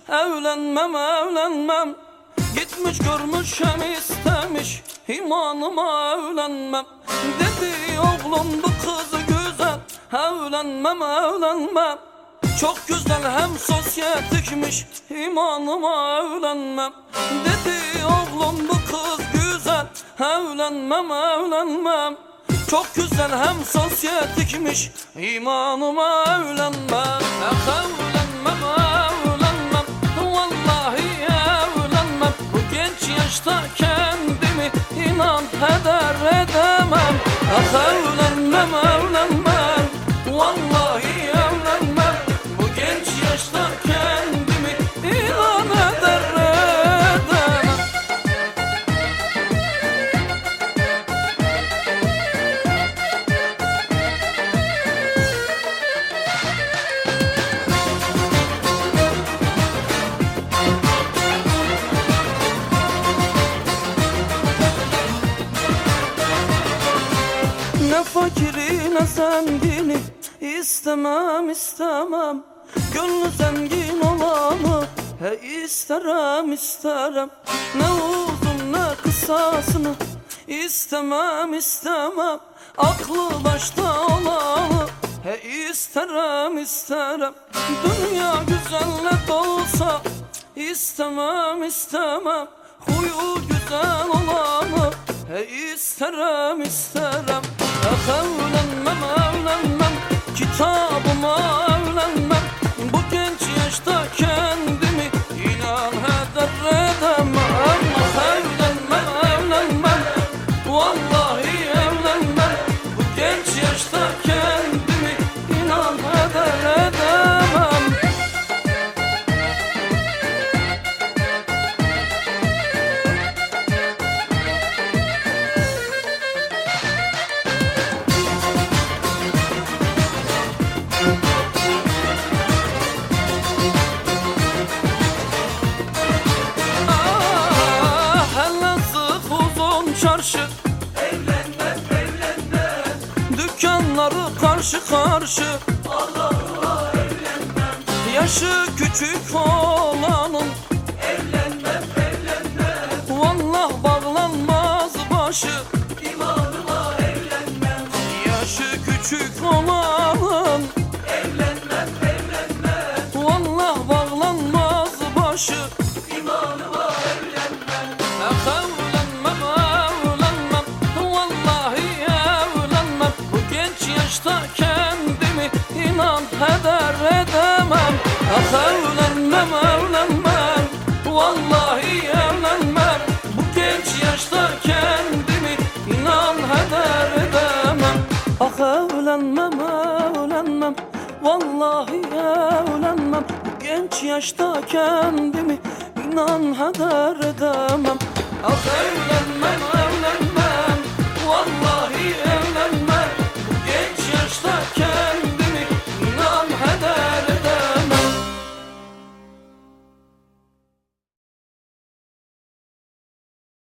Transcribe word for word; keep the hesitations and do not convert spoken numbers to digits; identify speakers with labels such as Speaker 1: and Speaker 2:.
Speaker 1: Evlenmem evlenmem, gitmiş görmüş hem istemiş, imanıma evlenmem. Dedi oğlum bu kız güzel, evlenmem evlenmem. Çok güzel hem sosyetikmiş, imanıma evlenmem. Dedi oğlum bu kız güzel, evlenmem evlenmem. Çok güzel hem sosyetikmiş, imanıma evlenmem. Evlenmem evlenmem, vallahi evlenmem. Bu genç yaşta kendimi inan heder edemem. Evlenmem evlenmem, vallahi evlenmem. Bu genç yaşta kendimi inan heder edemem. Ne fakiri ne zengini istemem istemem. Gönlü zengin olanı he isterim isterim. Ne uzun ne kısasını istemem istemem. Aklı başta olanı he isterim isterim. Dünya güzelle dolsa istemem istemem. Huyu güzel olanı he isterim isterim. Evlenmem evlenmem, kitabıma evlenmem. Bu genç yaşta kendimi inan heder edemem. Evlenmem evlenmem, vallahi evlenmem. Bu genç yaşta kendimi inan heder edemem. Çarşı evlenmem evlenmem. Dükkanları karşı karşı Allah'ıma evlenmem. Yaşı küçük olanın evlenmem evlenmem. Vallah bağlanmaz başı imanıma evlenmem. Yaşı küçük olanın evlenmem evlenmem. Vallah bağlanmaz başı imanıma evlenmem. Kendimi inan heder edemem. Evlenmem evlenmem, vallahi evlenmem. Bu genç yaşta kendimi inan heder edemem. Ah evlenmem evlenmem, vallahi evlenmem. Bu genç yaşta kendimi inan heder edemem. Ah evlenmem evlenmem, vallahi evlenmem. Genç yaşta kendimi